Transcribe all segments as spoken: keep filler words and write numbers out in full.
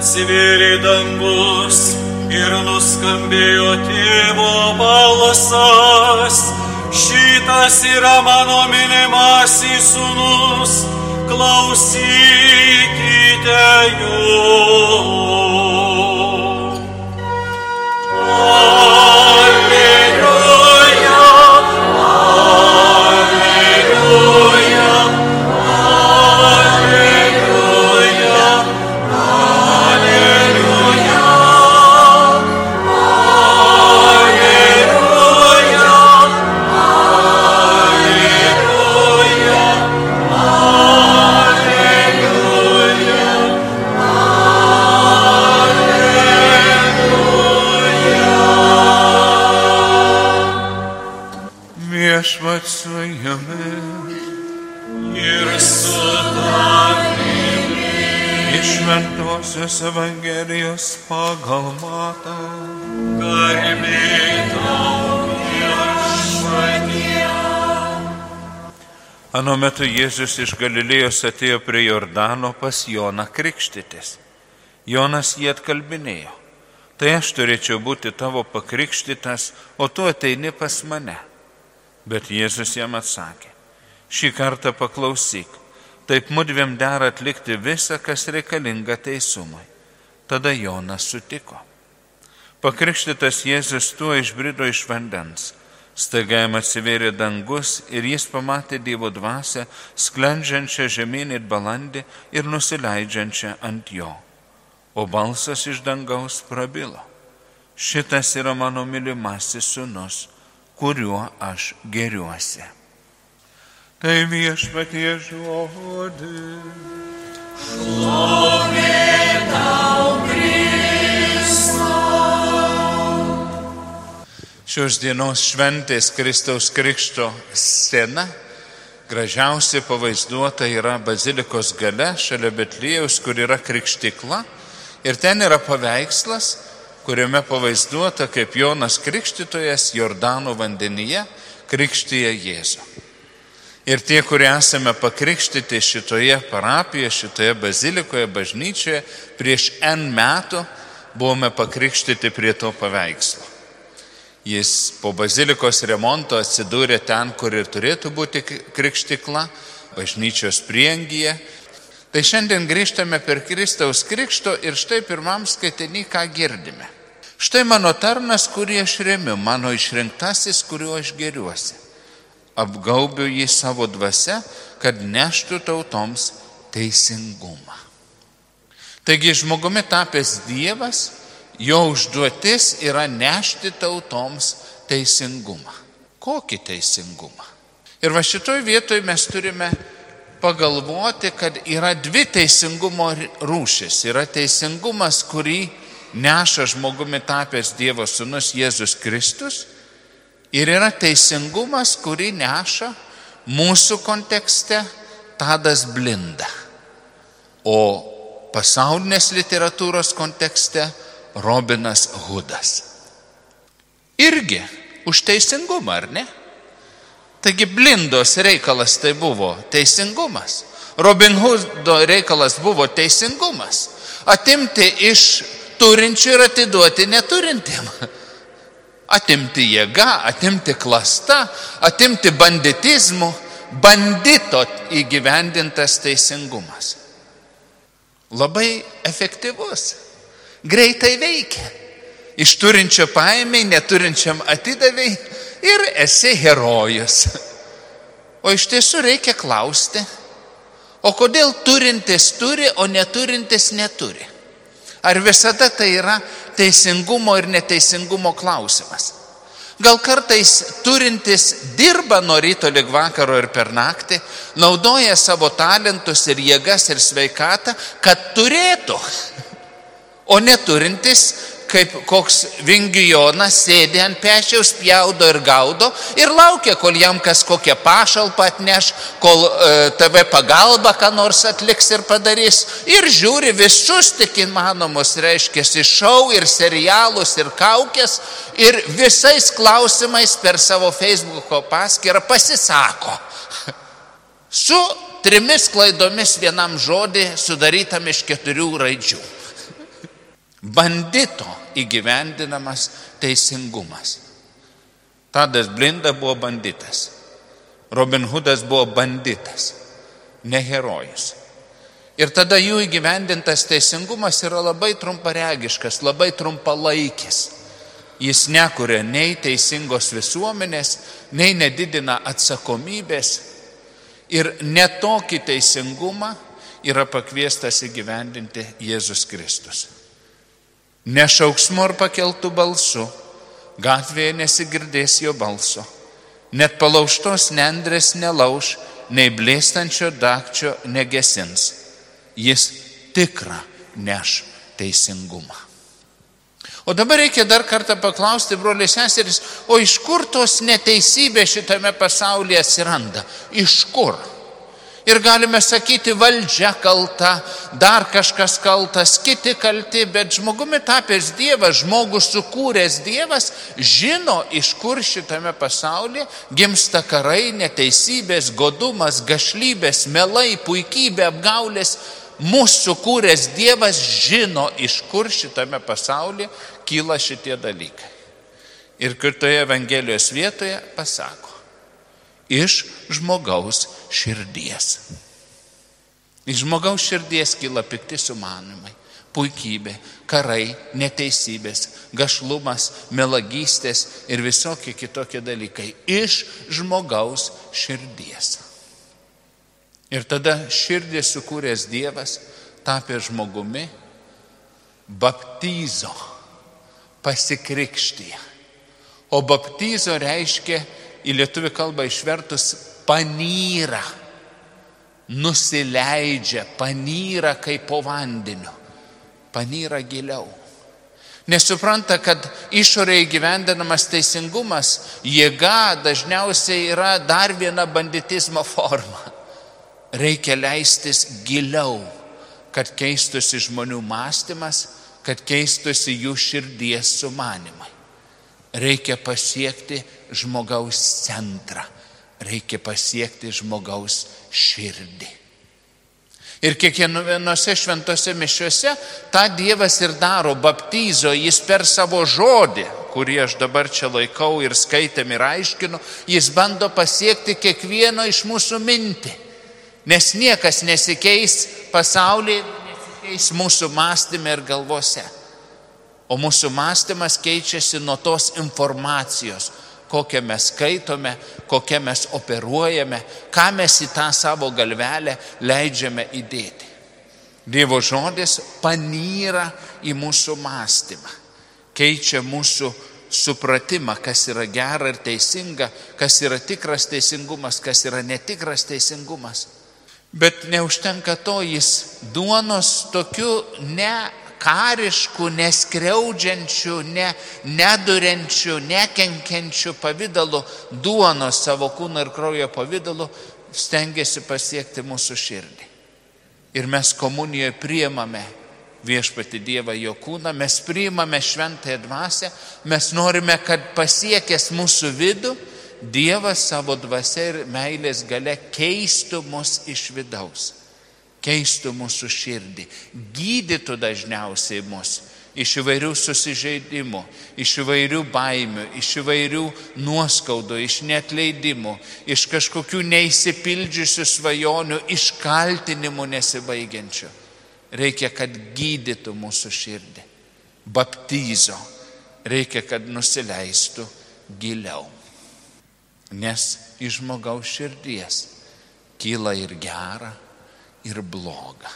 atsivėrė dangus ir nuskambėjo tėvo balsas. Šitas yra mano mylimasis sūnus, klausykite jo. Alleluja, alleluja, alleluja, alleluja, Viešpats su jumis ir su tavimi. Iš Šventosios Evangelijos pagal Matą. Garbė tau, Viešpatie. Ano metu Jėzus iš Galilėjos atėjo prie Jordano pas Joną krikštytis. Jonas jį atkalbinėjo: tai aš turėčiau būti tavo pakrikštytas, o tu ateini pas mane. Bet Jėzus jam atsakė: šį kartą paklausyk, taip mudviem dera atlikti visą, kas reikalinga teisumui. Tada Jonas sutiko. Pakrikštytas Jėzus tuo išbrido iš vandens. Staiga jam atsivėrė dangus ir jis pamatė Dievo dvasią, sklendžiančią žemyn it balandį ir nusileidžiančią ant jo. O balsas iš dangaus prabilo: šitas yra mano mylimasis sūnus, kuriuo aš gėriuosi. Tai Viešpatie žodis. Šlovė tau, Kristau. Šios dienos šventės Kristaus Krikšto scena gražiausiai pavaizduota yra bazilikos gale šalia Betliejaus, kur yra krikštykla, ir ten yra paveikslas, kuriame pavaizduota, kaip Jonas Krikštytojas Jordano vandenyje krikštija Jėzų. Ir tie, kurie esame pakrikštyti šitoje parapijoje, šitoje bazilikoje, bažnyčioje, prieš N metų buvome pakrikštyti prie to paveikslo. Jis po bazilikos remonto atsidūrė ten, kur ir turėtų būti krikštykla, bažnyčios prieangyje. Tai šiandien grįžtame per Kristaus Krikšto ir štai pirmam skaitinį, ką girdime. Štai mano tarnas, kurį aš remiu, mano išrinktasis, kuriuo aš gėriuosi. Apgaubiu jį savo dvasia, kad neštų tautoms teisingumą. Taigi žmogumi tapęs Dievas, jo užduotis yra nešti tautoms teisingumą. Kokį teisingumą? Ir va šitoj vietoj mes turime pagalvoti, kad yra dvi teisingumo rūšis. Yra teisingumas, kurį neša žmogumi tapęs Dievo sūnus Jėzus Kristus, ir yra teisingumas, kurį neša mūsų kontekste Tadas Blinda, o pasaulinės literatūros kontekste Robinas Hudas. Irgi už teisingumą, ar ne? Taigi Blindos reikalas tai buvo teisingumas. Robin Hoodo reikalas buvo teisingumas. Atimti iš turinčių ir atiduoti neturintiem. Atimti jėga, atimti klasta, atimti banditizmu, bandito įgyvendintas teisingumas. Labai efektyvus, greitai veikia. Iš turinčio paėmei, neturinčiam atidavei ir esi herojus. O iš tiesų reikia klausti, o kodėl turintis turi, o neturintis neturi? Ar visada tai yra teisingumo ir neteisingumo klausimas? Gal kartais turintis dirba nuo ryto lig vakaro ir per naktį, naudoja savo talentus ir jėgas ir sveikatą, kad turėtų, o neturintis, kaip koks vingijonas, sėdi ant pečiaus, pjaudo ir gaudo ir laukia, kol jam kas kokią pašalpą atneš, kol e, tave pagalba ką nors atliks ir padarys. Ir žiūri visus tik įmanomus, reiškia, šou ir serialus ir kaukės ir visais klausimais per savo Facebooko paskyrą pasisako. Su trimis klaidomis vienam žodį sudarytam iš keturių raidžių. bandito įgyvendinamas teisingumas. Tadas Blinda buvo banditas. Robin Hoodas buvo banditas, ne herojus. Ir tada jų įgyvendintas teisingumas yra labai trumparegiškas, labai trumpalaikis. Jis nekuria nei teisingos visuomenės, nei nedidina atsakomybės. Ir netokį teisingumą yra pakviestas įgyvendinti Jėzus Kristus. Ne šauksmu ar pakeltų balsu, gatvėje nesigirdės jo balso. Net palaužtos nendrės nelauš, nei blėstančio dagčio negesins. Jis tikrą neš teisingumą. O dabar reikia dar kartą paklausti, broliai seserys, o iš kur tos neteisybės šitame pasaulyje atsiranda? Iš kur? Ir galime sakyti, valdžia kalta, dar kažkas kaltas, kiti kalti, bet žmogumi tapęs Dievas, žmogus sukūręs Dievas, žino, iš kur šitame pasaulyje gimsta karai, neteisybės, godumas, gašlybės, melai, puikybė, apgaulės. Mūsų kūręs Dievas žino, iš kur šitame pasaulyje kyla šitie dalykai. Ir kitoje Evangelijos vietoje pasako, iš žmogaus širdies. Iš žmogaus širdies kyla pikti sumanimai, puikybė, karai, neteisybės, gašlumas, melagystės ir visokie kitokie dalykai. Iš žmogaus širdies. Ir tada širdį sukūręs Dievas tapė žmogumi, baptizo, pasikrikštyje. O baptizo reiškia, į lietuvių kalbą išvertus, panyra, nusileidžia, panyra kaip po vandeniu, panyra giliau. Nesupranta, kad išorėje įgyvendinamas teisingumas, jėga dažniausiai yra dar viena banditizmo forma. Reikia leistis giliau, kad keistusi žmonių mąstymas, kad keistusi jų širdies sumanimai. Reikia pasiekti žmogaus centrą, reikia pasiekti žmogaus širdį. Ir kiekvienose šventose mišiuose tą Dievas ir daro, baptizo, jis per savo žodį, kurį aš dabar čia laikau ir skaitėm ir aiškinu, jis bando pasiekti kiekvieno iš mūsų mintį. Nes niekas nesikeis pasaulyje, nesikeis mūsų mąstyme ir galvose. O mūsų mąstymas keičiasi nuo tos informacijos, kokią mes skaitome, kokią mes operuojame, ką mes į tą savo galvelę leidžiame įdėti. Dievo žodis panyra į mūsų mąstymą, keičia mūsų supratimą, kas yra gera ir teisinga, kas yra tikras teisingumas, kas yra netikras teisingumas. Bet neužtenka to, jis duonos tokiu nekarišku, neskriaudžiančiu, ne, neduriančiu, nekenkiančiu pavidalu, duonos savo kūno ir kraujo pavidalu stengiasi pasiekti mūsų širdį. Ir mes komunijoje priimame viešpatį Dievą jo kūną, mes priimame šventąją dvasią, mes norime, kad pasiekęs mūsų vidų, Dievas savo dvasia ir meilės gale keistų mus iš vidaus, keistų mūsų širdį, gydytų dažniausiai mus iš įvairių susižeidimų, iš įvairių baimių, iš įvairių nuoskaudų, iš neatleidimų, iš kažkokių neįsipildžiusių svajonių, iš kaltinimų nesibaigiančių. Reikia, kad gydytų mūsų širdį. Baptizo. Reikia, kad nusileistų giliau. Nes iš žmogaus širdies kyla ir gera, ir bloga.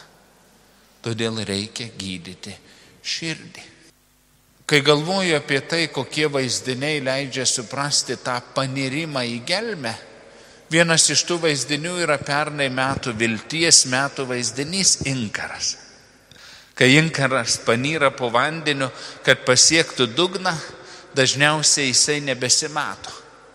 Todėl reikia gydyti širdį. Kai galvoju apie tai, kokie vaizdiniai leidžia suprasti tą panirimą į gelmę, vienas iš tų vaizdinių yra pernai metų vilties metų vaizdinys inkaras. Kai inkaras panyra po vandeniu, kad pasiektų dugną, dažniausiai jisai nebesimato.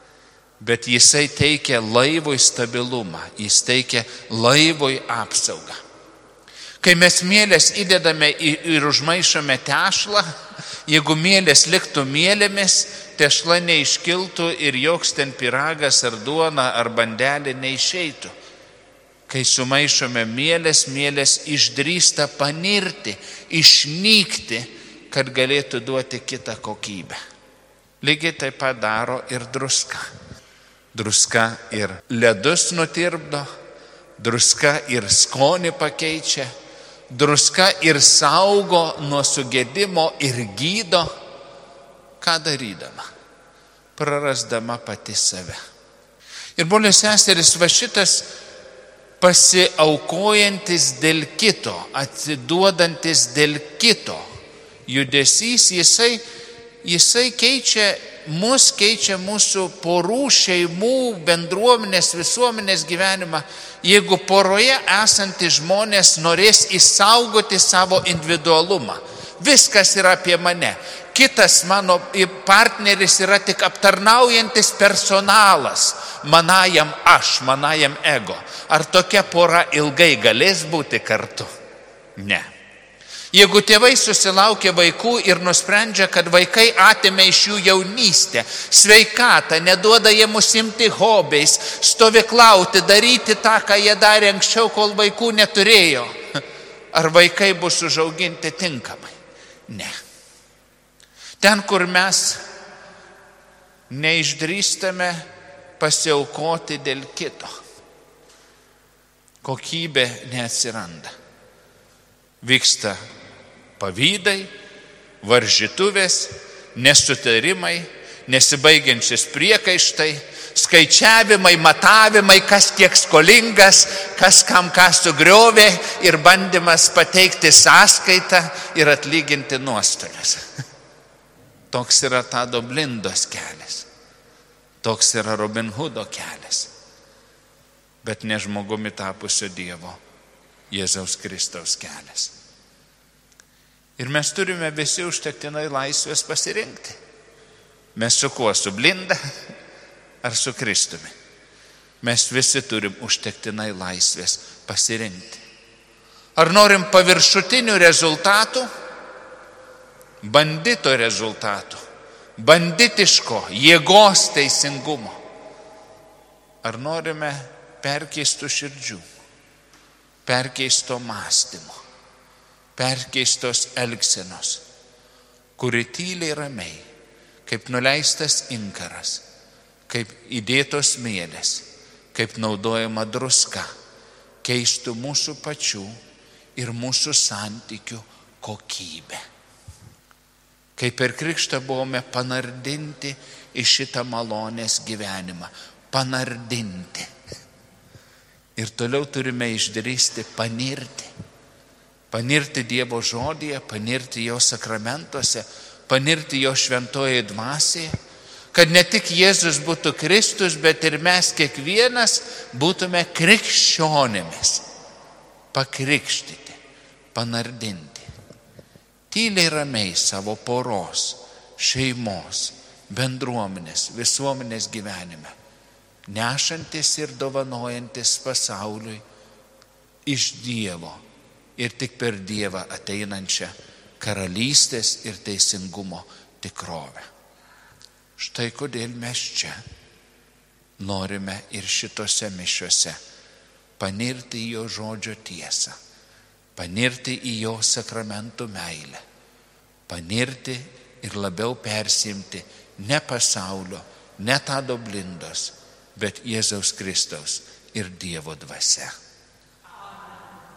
Bet jisai teikia laivui stabilumą, jis teikia laivui apsaugą. Kai mes mielės įdedame ir užmaišome tešlą, jeigu mielės liktų mielėmis, tešla neiškiltų ir joks ten pyragas ar duona ar bandelė neišeitų. Kai sumaišome mielės, mielės išdrįsta panirti, išnykti, kad galėtų duoti kitą kokybę. Lygiai taip pat daro ir druska. Druska ir ledus nutirpdo, druska ir skonį pakeičia, druska ir saugo nuo sugedimo ir gydo. Ką darydama? Prarasdama pati save. Ir broliai seserys, va šitas pasiaukojantis dėl kito, atsiduodantis dėl kito judesys, jisai, jisai keičia mus, keičia mūsų porų, šeimų, bendruomenės, visuomenės gyvenimą. Jeigu poroje esantys žmonės norės išsaugoti savo individualumą, viskas yra apie mane. Kitas mano partneris yra tik aptarnaujantis personalas, manajam aš, manajam ego. Ar tokia pora ilgai galės būti kartu? Ne. Jeigu tėvai susilaukia vaikų ir nusprendžia, kad vaikai atėmė iš jų jaunystę, sveikatą, neduoda jiem užsiimti hobiais, stovyklauti, daryti tą, ką jie darė anksčiau, kol vaikų neturėjo, ar vaikai bus užauginti tinkamai? Ne. Ten, kur mes neišdrįstame pasiaukoti dėl kito, kokybė neatsiranda. Vyksta pavydai, varžytuvės, nesutarimai, nesibaigiančiais priekaištai, skaičiavimai, matavimai, kas kiek skolingas, kas kam ką sugriovė ir bandymas pateikti sąskaitą ir atlyginti nuostolius. Toks yra Tado Blindos kelias. Toks yra Robin Hoodo kelias. Bet ne žmogumi tapusio Dievo, Jėzaus Kristaus kelias. Ir mes turime visi užtektinai laisvės pasirinkti. Mes su kuo? Su Blinda ar su Kristumi? Mes visi turim užtektinai laisvės pasirinkti. Ar norim paviršutinių rezultatų? Bandito rezultatų, banditiško, jėgos teisingumo. Ar norime perkeistų širdžių, perkeisto mąstymo, perkeistos elgsenos, kuri tyliai ramiai, kaip nuleistas inkaras, kaip įdėtos mielės, kaip naudojama druska, keistų mūsų pačių ir mūsų santykių kokybę. Kai per krikštą buvome panardinti į šitą malonės gyvenimą. Panardinti. Ir toliau turime išdrįsti panirti. Panirti Dievo žodyje, panirti jo sakramentuose, panirti jo šventoje dvasioje, kad ne tik Jėzus būtų Kristus, bet ir mes kiekvienas būtume krikščionimis. Pakrikštyti, panardinti. Tyliai ramiai savo poros, šeimos, bendruomenės, visuomenės gyvenime, nešantis ir dovanojantis pasauliui iš Dievo ir tik per Dievą ateinančią karalystės ir teisingumo tikrovę. Štai kodėl mes čia norime ir šitose mišiose panirti į jo žodžio tiesą, panirti į jo sakramentų meilę, panirti ir labiau persimti ne pasaulio, ne Tado Blindos, bet Jėzaus Kristaus ir Dievo dvasia.